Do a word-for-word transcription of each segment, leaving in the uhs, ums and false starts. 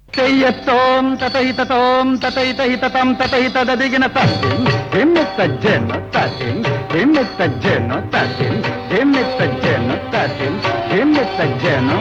చెయ్యత్తోం తతహితతోం తతహితహితతం తతహితదదిగిన తత్తిం ధిమ్మిత్తజ్జెను తత్తిం ధిమ్మిత్తజ్జెను తత్తిం ధిమ్మిత్తజ్జెను తత్తిం ధిమ్మిత్తజ్జెను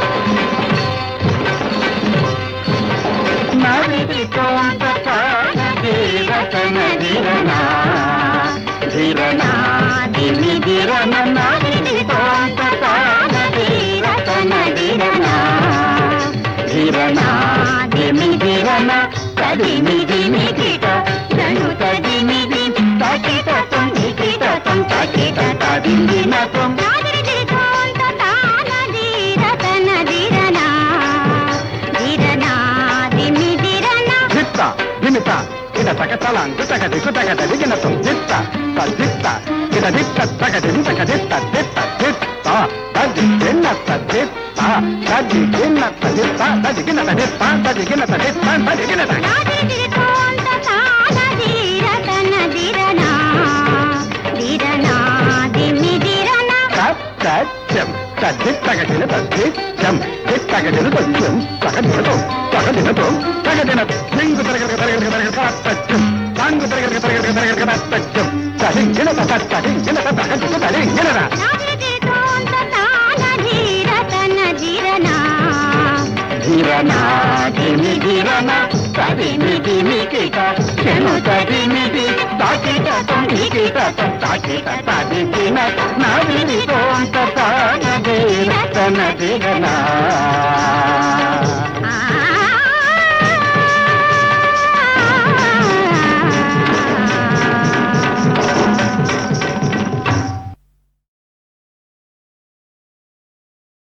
నదితోం తతనదిరతన ధిరనా ధిరనా ధిమి ధిరన నదితోం తతనదిరతన ధిరనా ధిరనా ధిమి ధిరన తదిమి ధిమి ధిట జను తదిమి ధిమి తకిట తం ధికిట తం తకిట తదిమి నతం నాదిరిదిరితోం తతానదిరతన ధిరనా ధిరనా ధిమి ధిరన జిత్త ధిమిత ఇద తకతలాంగు తకదికు తకదదిగినతం జిత్త తజిత్త ఇద దిత్త తకదిం తకదిత్త దిత్త జిత్త తదిగిన తజిత్త తదిగిన తజిత్త తదిగిన తజిత్త తదిగిన తజిత్త తదిగిన నాదిరిదిరితోం తతానదిరతన ధిరనా ధిరనా ధిమి ధిరన తచ్చం తజిత్తగదిన తజిచ్చం జిత్తగదిన తచ్చం తగదినతో తగదినతో తగదిన లింగు తరగక తరగక తరగక తచ్చం తాంగు తరగక తరగక తరగక తచ్చం తదిగిన తదిగిన తగదిన తదిగిన నాదిరిదిరితోం తతానదిరతన ధిరనా ధిరనా ధిమి ధిరన తదిమి ధిమి కిట చెను తదిమి ధి తాకిట తం ధికిట తం తాకిట తదిగిన నదిరితోం తతానదిరతన ధిరనా ఆ